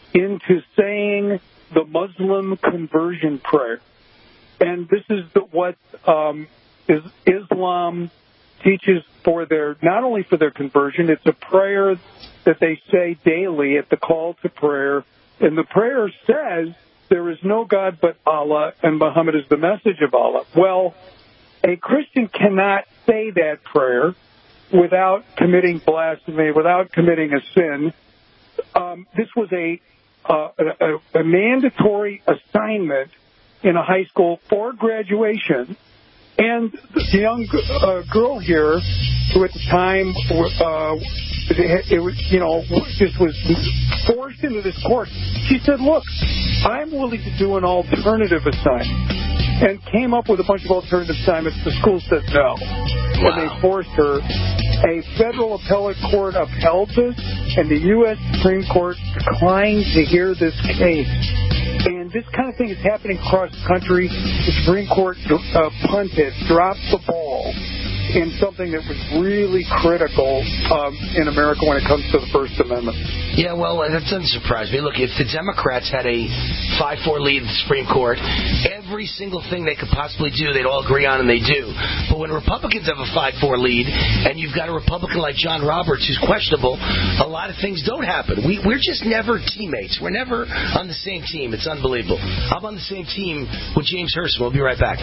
into saying the Muslim conversion prayer. And this is the, what um, is Islam teaches for their, not only for their conversion, it's a prayer that they say daily at the call to prayer. And the prayer says, there is no God but Allah, and Muhammad is the message of Allah. Well, a Christian cannot say that prayer without committing blasphemy, without committing a sin. Um, this was a, uh, a, a mandatory assignment in a high school for graduation. And the young uh, girl here, who at the time, uh, it, it was, you know, just was forced into this course, she said, look, I'm willing to do an alternative assignment. And came up with a bunch of alternative assignments. The school said no. Wow. And they forced her. A federal appellate court upheld this, and the U S Supreme Court declined to hear this case. And this kind of thing is happening across the country. The Supreme Court uh, punted, dropped the ball in something that was really critical um, in America when it comes to the First Amendment. Yeah, well, that doesn't surprise me. Look, if the Democrats had a five four lead in the Supreme Court, every single thing they could possibly do, they'd all agree on, and they do. But when Republicans have a five four lead, and you've got a Republican like John Roberts who's questionable, a lot of things don't happen. We, we're just never teammates. We're never on the same team. It's unbelievable. I'm on the same team with James Hurston. We'll be right back.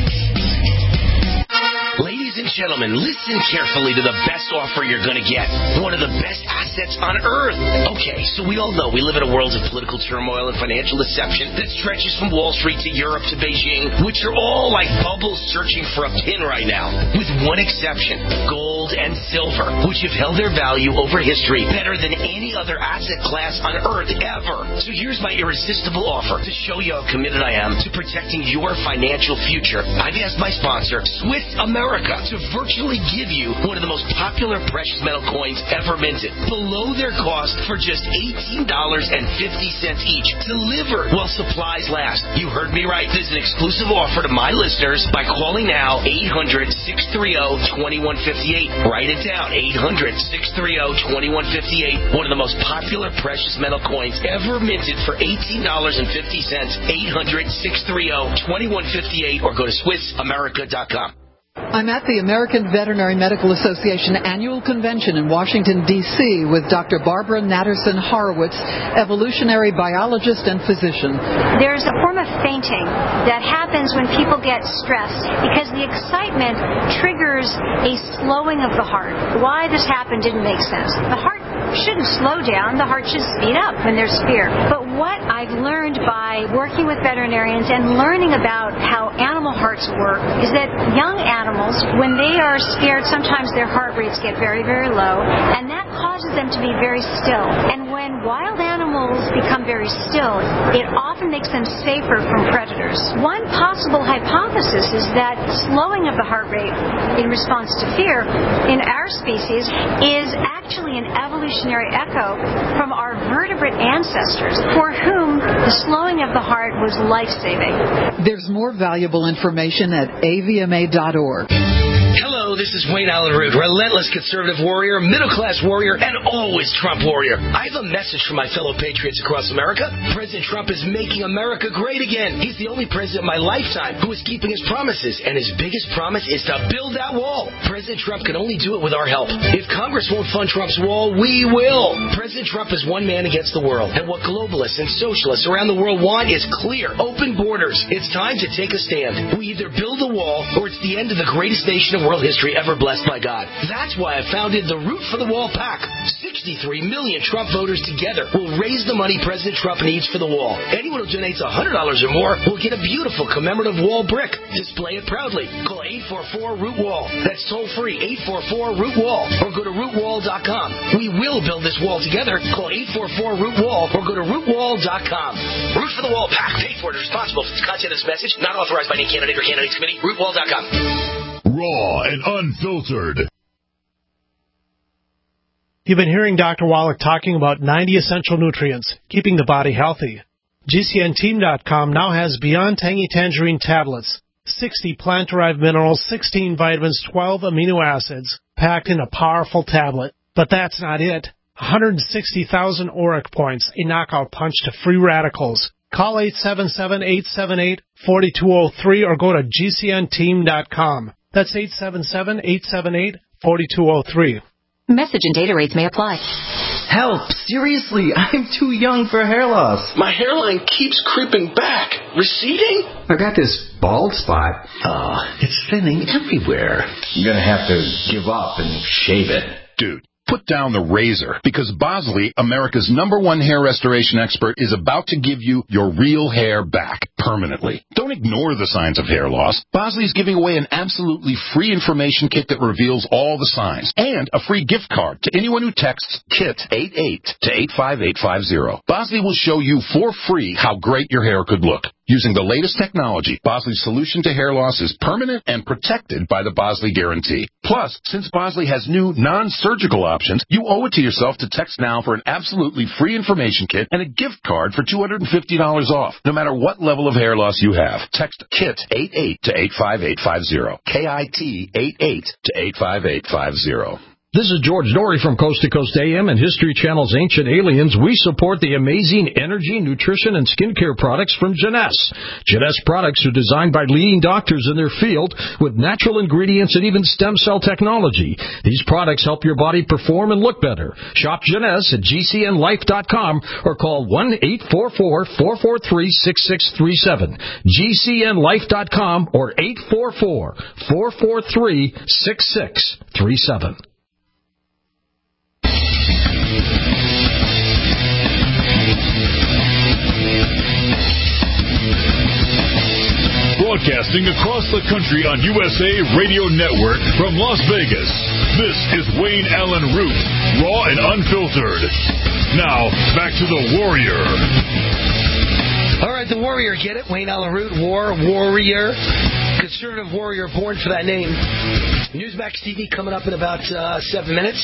Ladies and gentlemen, listen carefully to the best offer you're going to get. One of the best assets on earth. Okay, so we all know we live in a world of political turmoil and financial deception that stretches from Wall Street to Europe to Beijing, which are all like bubbles searching for a pin right now. With one exception, gold and silver, which have held their value over history better than any other asset class on earth ever. So here's my irresistible offer to show you how committed I am to protecting your financial future. I've asked my sponsor, Swiss America, to virtually give you one of the most popular precious metal coins ever minted, below their cost for just eighteen dollars and fifty cents each, delivered while supplies last. You heard me right. This is an exclusive offer to my listeners by calling now eight hundred, six three zero, two one five eight. Write it down, eight hundred, six three zero, two one five eight. One of the most popular precious metal coins ever minted for eighteen dollars and fifty cents. eight hundred, six three zero, two one five eight, or go to Swiss America dot com. I'm at the American Veterinary Medical Association annual convention in Washington, D C with Doctor Barbara Natterson Horowitz, evolutionary biologist and physician. There's a form of fainting that happens when people get stressed because the excitement triggers a slowing of the heart. Why this happened didn't make sense. The heart shouldn't slow down. The heart should speed up when there's fear. But what I've learned by working with veterinarians and learning about how animal hearts work is that young animals, when they are scared, sometimes their heart rates get very, very low, and that causes them to be very still. And when wild animals become very still, it often makes them safer from predators. One possible hypothesis is that slowing of the heart rate in response to fear in our species is actually an evolutionary echo from our vertebrate ancestors for whom the slowing of the heart was life-saving. There's more valuable information at A V M A dot org. Hello, this is Wayne Allen Root, relentless conservative warrior, middle-class warrior, and always Trump warrior. I have a message for my fellow patriots across America. President Trump is making America great again. He's the only president in my lifetime who is keeping his promises, and his biggest promise is to build that wall. President Trump can only do it with our help. If Congress won't fund Trump's wall, we will. President Trump is one man against the world, and what globalists and socialists around the world want is clear, open borders. It's time to take a stand. We either build a wall, or it's the end of the greatest nation in world history ever blessed by God. That's why I founded the Root for the Wall PAC. sixty-three million Trump voters together will raise the money President Trump needs for the wall. Anyone who donates one hundred dollars or more will get a beautiful commemorative wall brick. Display it proudly. Call eight four four root wall. That's toll free, eight four four root wall, or go to root wall dot com. We will build this wall together. Call eight four four root wall or go to root wall dot com. Root for the Wall PAC. Paid for and responsible for the content of this message. Not authorized by any candidate or candidates committee. root wall dot com. Raw and unfiltered. You've been hearing Doctor Wallach talking about ninety essential nutrients, keeping the body healthy. G C N team dot com now has Beyond Tangy Tangerine tablets, sixty plant-derived minerals, sixteen vitamins, twelve amino acids, packed in a powerful tablet. But that's not it. one hundred sixty thousand auric points, a knockout punch to free radicals. Call eight seven seven, eight seven eight, four two zero three or go to G C N team dot com. That's eight seven seven, eight seven eight, four two zero three. Message and data rates may apply. Help! Seriously, I'm too young for hair loss. My hairline keeps creeping back. Receding? I got this bald spot. Oh, it's thinning everywhere. I'm gonna have to give up and shave it. Dude, put down the razor, because Bosley, America's number one hair restoration expert, is about to give you your real hair back permanently. Don't ignore the signs of hair loss. Bosley is giving away an absolutely free information kit that reveals all the signs, and a free gift card to anyone who texts KIT eighty-eight to eight five eight five zero. Bosley will show you for free how great your hair could look. Using the latest technology, Bosley's solution to hair loss is permanent and protected by the Bosley Guarantee. Plus, since Bosley has new non-surgical options, you owe it to yourself to text now for an absolutely free information kit and a gift card for two hundred fifty dollars off, no matter what level of hair loss you have. Text KIT eighty-eight to eight five eight five zero. K I T eighty-eight to eight five eight five zero. This is George Dory from Coast to Coast A M and History Channel's Ancient Aliens. We support the amazing energy, nutrition, and skincare products from Jeunesse. Jeunesse products are designed by leading doctors in their field with natural ingredients and even stem cell technology. These products help your body perform and look better. Shop Jeunesse at G C N life dot com or call one eight four four, four four three, six six three seven. G C N life dot com or eight four four, four four three, six six three seven. Broadcasting across the country on U S A Radio Network from Las Vegas, this is Wayne Allen Root, raw and unfiltered. Now, back to the Warrior. All right, the Warrior, get it? Wayne Allen Root, War, Warrior, conservative warrior, born for that name. Newsmax T V coming up in about uh, seven minutes.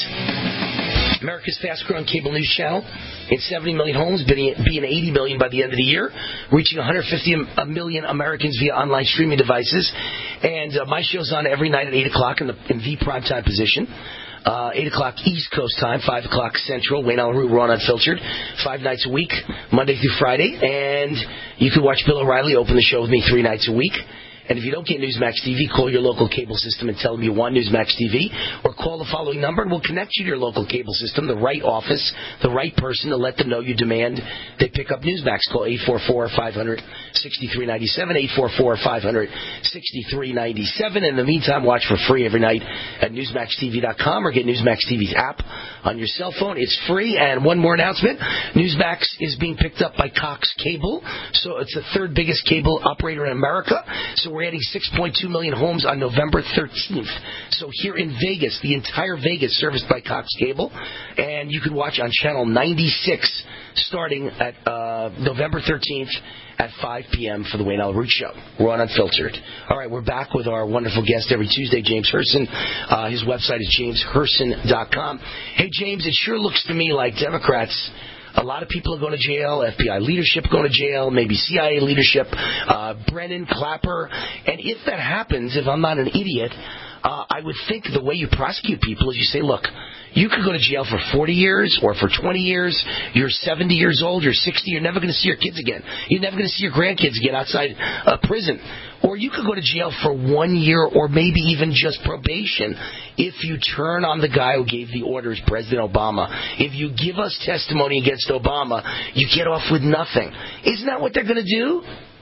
America's fast-growing cable news channel in seventy million homes, being eighty million by the end of the year, reaching one hundred fifty million Americans via online streaming devices. And uh, my show's on every night at eight o'clock in the in the primetime position. Uh, eight o'clock East Coast time, five o'clock Central. Wayne Allen Root, Raw and Unfiltered, five nights a week, Monday through Friday. And you can watch Bill O'Reilly open the show with me three nights a week. And if you don't get Newsmax T V, call your local cable system and tell them you want Newsmax T V, or call the following number and we'll connect you to your local cable system, the right office, the right person to let them know you demand they pick up Newsmax. Call eight four four, five hundred, sixty-three ninety-seven, eight four four, five hundred, sixty-three ninety-seven. In the meantime, watch for free every night at Newsmax T V dot com or get Newsmax T V's app on your cell phone. It's free. And one more announcement, Newsmax is being picked up by Cox Cable, so it's the third biggest cable operator in America. So we're adding six point two million homes on November thirteenth. So here in Vegas, the entire Vegas serviced by Cox Cable, and you can watch on channel ninety-six starting at uh, November thirteenth at five p.m. for the Wayne Allen Root Show. We're on Unfiltered. All right, we're back with our wonderful guest every Tuesday, James Herson. Uh, his website is james herson dot com. Hey, James, it sure looks to me like Democrats, a lot of people are going to jail, F B I leadership going to jail, maybe C I A leadership, uh, Brennan, Clapper. And if that happens, if I'm not an idiot, uh, I would think the way you prosecute people is you say, look, you could go to jail for forty years or for twenty years. You're seventy years old, you're sixty, you're never going to see your kids again. You're never going to see your grandkids again outside uh, prison. Or you could go to jail for one year or maybe even just probation if you turn on the guy who gave the orders, President Obama. If you give us testimony against Obama, you get off with nothing. Isn't that what they're going to do?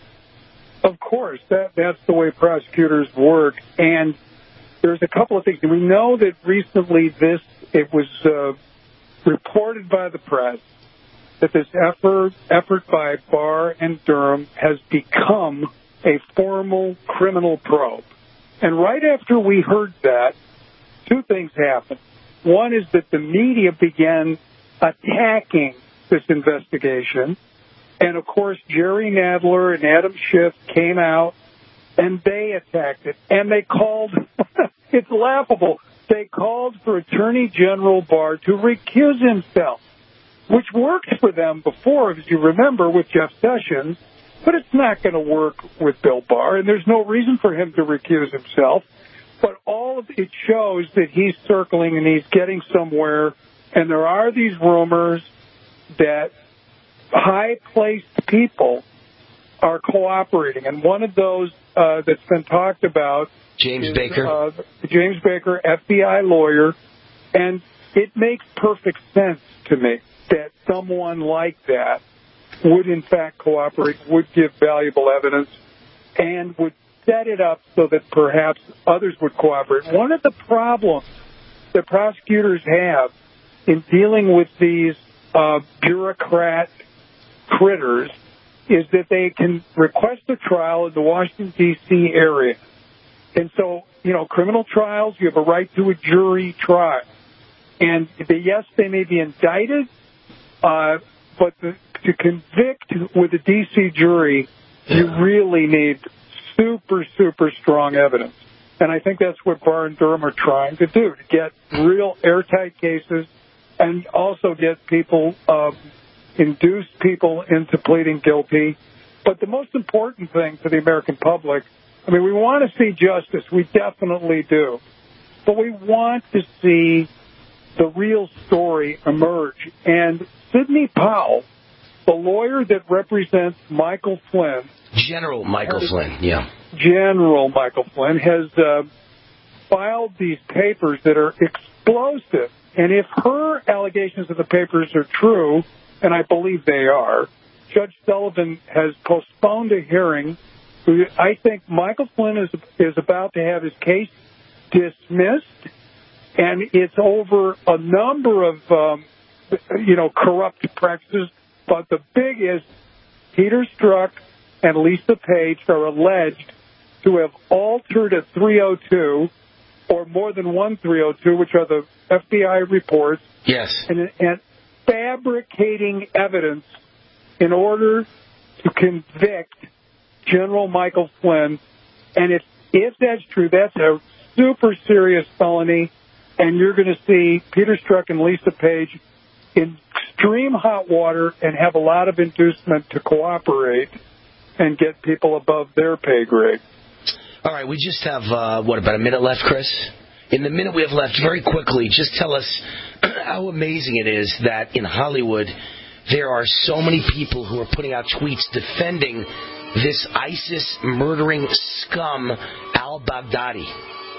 Of course. That That's the way prosecutors work. And there's a couple of things. We know that recently this, it was uh, reported by the press that this effort, effort by Barr and Durham has become a formal criminal probe. And right after we heard that, two things happened. One is that the media began attacking this investigation. And, of course, Jerry Nadler and Adam Schiff came out and they attacked it. And they called, it's laughable, they called for Attorney General Barr to recuse himself, which worked for them before, as you remember, with Jeff Sessions. But it's not going to work with Bill Barr, and there's no reason for him to recuse himself. But all of it shows that he's circling and he's getting somewhere And there are these rumors that high-placed people are cooperating. And one of those uh, that's been talked about James is, Baker. Uh, James Baker, F B I lawyer. And it makes perfect sense to me that someone like that would, in fact, cooperate, would give valuable evidence, and would set it up so that perhaps others would cooperate. One of the problems that prosecutors have in dealing with these uh, bureaucrat critters is that they can request a trial in the Washington, D C area. And so, you know, criminal trials, you have a right to a jury trial. And they, yes, they may be indicted, uh, but the, to convict with a D C jury, you really need super, super strong evidence. And I think that's what Barr and Durham are trying to do, to get real airtight cases and also get people, uh, induce people into pleading guilty. But the most important thing for the American public, I mean, we want to see justice. We definitely do. But we want to see the real story emerge. And Sidney Powell, the lawyer that represents Michael Flynn, General Michael has, Flynn, yeah. General Michael Flynn has uh, filed these papers that are explosive. And if her allegations of the papers are true, and I believe they are, Judge Sullivan has postponed a hearing. I think Michael Flynn is is about to have his case dismissed, and it's over a number of, um, you know, corrupt practices. But the biggest, Peter Strzok and Lisa Page are alleged to have altered a three oh two, or more than one three oh two, which are the F B I reports. Yes. And, and fabricating evidence in order to convict General Michael Flynn. And if, if that's true, that's a super serious felony, and you're going to see Peter Strzok and Lisa Page in extreme hot water and have a lot of inducement to cooperate and get people above their pay grade. All right, we just have, uh, what, about a minute left, Chris? In the minute we have left, very quickly, just tell us how amazing it is that in Hollywood there are so many people who are putting out tweets defending this ISIS murdering scum al-Baghdadi.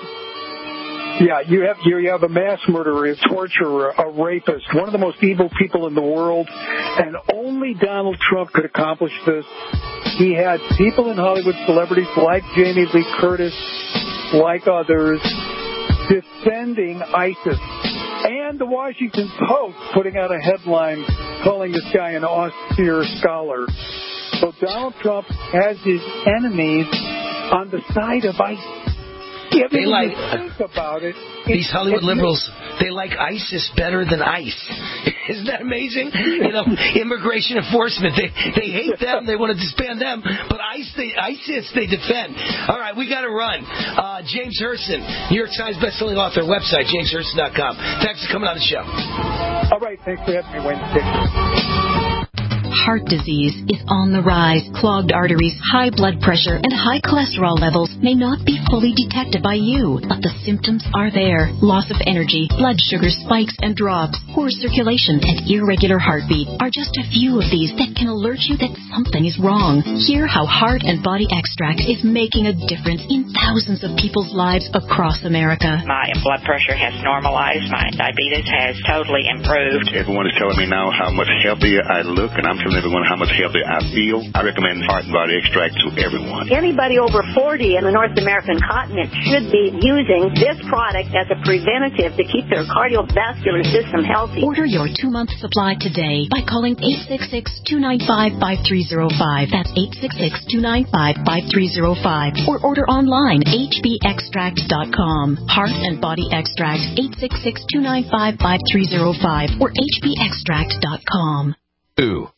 Yeah, you have you have a mass murderer, a torturer, a rapist, one of the most evil people in the world, and only Donald Trump could accomplish this. He had people in Hollywood, celebrities like Jamie Lee Curtis, like others, defending ISIS. And the Washington Post putting out a headline calling this guy an austere scholar. So Donald Trump has his enemies on the side of ISIS. Yeah, they like think about it. These Hollywood liberals. They like ISIS better than ICE. Isn't that amazing? You know, immigration enforcement. They they hate them. They want to disband them. But ICE, they, ISIS, they defend. All right, we got to run. Uh, James Hurston, New York Times bestselling author. Website james hurston dot com. Thanks for coming on the show. All right, thanks for having me, Wayne. Heart disease is on the rise. Clogged arteries, high blood pressure, and high cholesterol levels may not be fully detected by you, but the symptoms are there. Loss of energy, blood sugar spikes and drops, poor circulation, and irregular heartbeat are just a few of these that can alert you that something is wrong. Hear how Heart and Body Extract is making a difference in thousands of people's lives across America. My blood pressure has normalized. My diabetes has totally improved. Everyone is telling me now how much healthier I look, and I'm telling everyone how much healthier I feel. I recommend Heart and Body Extract to everyone. Anybody over forty in the North American continent should be using this product as a preventative to keep their cardiovascular system healthy. Order your two-month supply today by calling eight six six, two nine five, five three zero five. That's eight six six, two nine five, five three zero five. Or order online, h b extract dot com. Heart and Body Extract, eight six six, two nine five, five three zero five or h b extract dot com. Ooh.